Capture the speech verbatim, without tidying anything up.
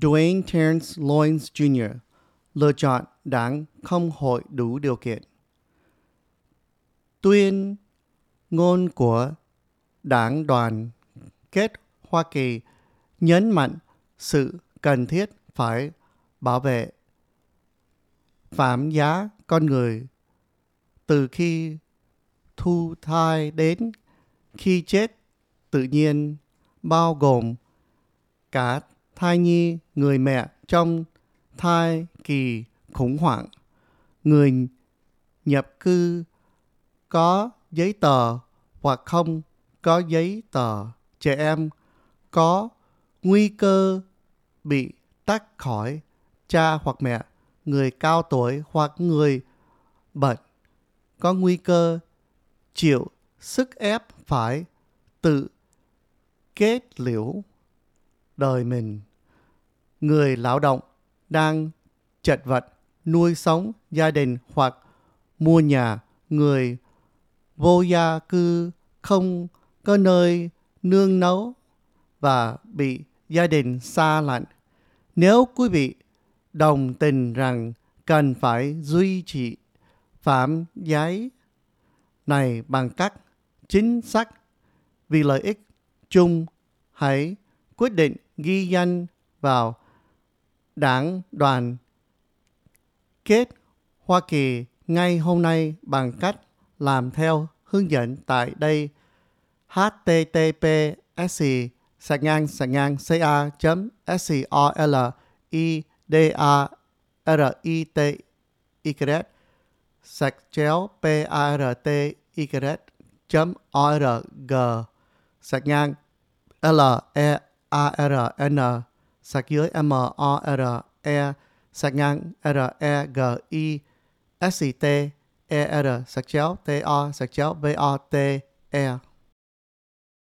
Dwayne Terrence Lawrence Junior lựa chọn đảng không hội đủ điều kiện. Tuyên ngôn của Đảng Đoàn kết Hoa Kỳ nhấn mạnh sự cần thiết phải bảo vệ phạm giá con người từ khi thu thai đến khi chết tự nhiên, bao gồm cả thai nhi, người mẹ trong thai kỳ khủng hoảng, người nhập cư có giấy tờ hoặc không có giấy tờ, trẻ em có nguy cơ bị tách khỏi cha hoặc mẹ, người cao tuổi hoặc người bệnh có nguy cơ chịu sức ép phải tự kết liễu đời mình, người lao động đang chật vật nuôi sống gia đình hoặc mua nhà, người vô gia cư không có nơi nương náu và bị gia đình xa lánh. Nếu quý vị đồng tình rằng cần phải duy trì phạm giấy này bằng cách chính sách vì lợi ích chung, hãy quyết định ghi danh vào Đảng Đoàn kết Hoa Kỳ ngay hôm nay bằng cách làm theo hướng dẫn tại đây: https sạc ngang sạc ngang ca chấm scorlidary sạc chéo party chấm org sạc ngang L-E-A-R-N sạc dưới M-O-R-E sạc ngang R-E-G-I S-T-E-R sạc chéo T-O sạc chéo V-O-T-E